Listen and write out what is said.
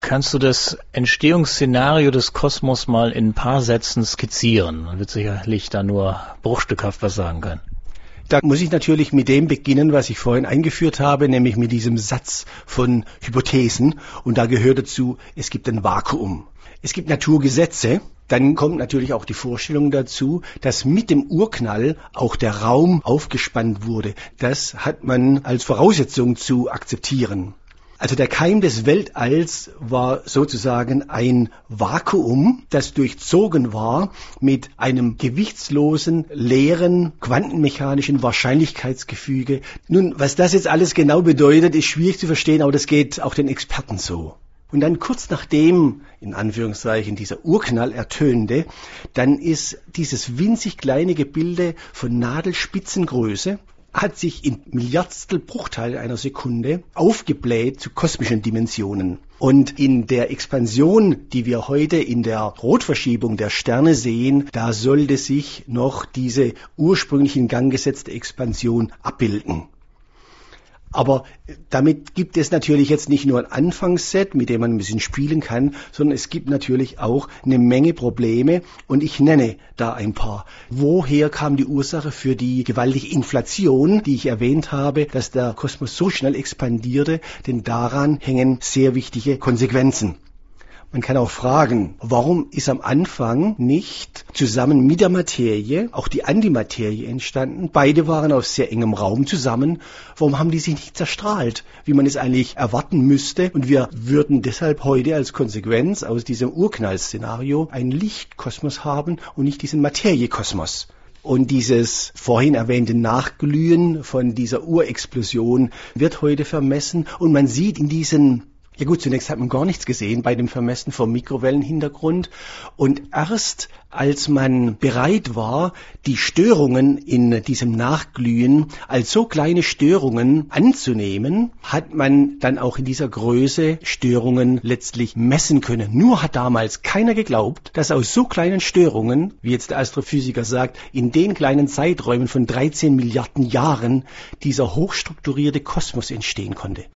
Kannst du das Entstehungsszenario des Kosmos mal in ein paar Sätzen skizzieren? Man wird sicherlich da nur bruchstückhaft was sagen können. Da muss ich natürlich mit dem beginnen, was ich vorhin eingeführt habe, nämlich mit diesem Satz von Hypothesen. Und da gehört dazu, es gibt ein Vakuum. Es gibt Naturgesetze. Dann kommt natürlich auch die Vorstellung dazu, dass mit dem Urknall auch der Raum aufgespannt wurde. Das hat man als Voraussetzung zu akzeptieren. Also der Keim des Weltalls war sozusagen ein Vakuum, das durchzogen war mit einem gewichtslosen, leeren, quantenmechanischen Wahrscheinlichkeitsgefüge. Nun, was das jetzt alles genau bedeutet, ist schwierig zu verstehen, aber das geht auch den Experten so. Und dann kurz nachdem, in Anführungszeichen, dieser Urknall ertönte, dann ist dieses winzig kleine Gebilde von Nadelspitzengröße, hat sich in Milliardstel Bruchteile einer Sekunde aufgebläht zu kosmischen Dimensionen. Und in der Expansion, die wir heute in der Rotverschiebung der Sterne sehen, da sollte sich noch diese ursprünglich in Gang gesetzte Expansion abbilden. Aber damit gibt es natürlich jetzt nicht nur ein Anfangsset, mit dem man ein bisschen spielen kann, sondern es gibt natürlich auch eine Menge Probleme und ich nenne da ein paar. Woher kam die Ursache für die gewaltige Inflation, die ich erwähnt habe, dass der Kosmos so schnell expandierte? Denn daran hängen sehr wichtige Konsequenzen. Man kann auch fragen, warum ist am Anfang nicht zusammen mit der Materie auch die Antimaterie entstanden? Beide waren auf sehr engem Raum zusammen. Warum haben die sich nicht zerstrahlt, wie man es eigentlich erwarten müsste? Und wir würden deshalb heute als Konsequenz aus diesem Urknallszenario einen Lichtkosmos haben und nicht diesen Materiekosmos. Und dieses vorhin erwähnte Nachglühen von dieser Urexplosion wird heute vermessen und man sieht in diesen Ja gut, zunächst hat man gar nichts gesehen bei dem Vermessen vom Mikrowellenhintergrund und erst als man bereit war, die Störungen in diesem Nachglühen als so kleine Störungen anzunehmen, hat man dann auch in dieser Größe Störungen letztlich messen können. Nur hat damals keiner geglaubt, dass aus so kleinen Störungen, wie jetzt der Astrophysiker sagt, in den kleinen Zeiträumen von 13 Milliarden Jahren dieser hochstrukturierte Kosmos entstehen konnte.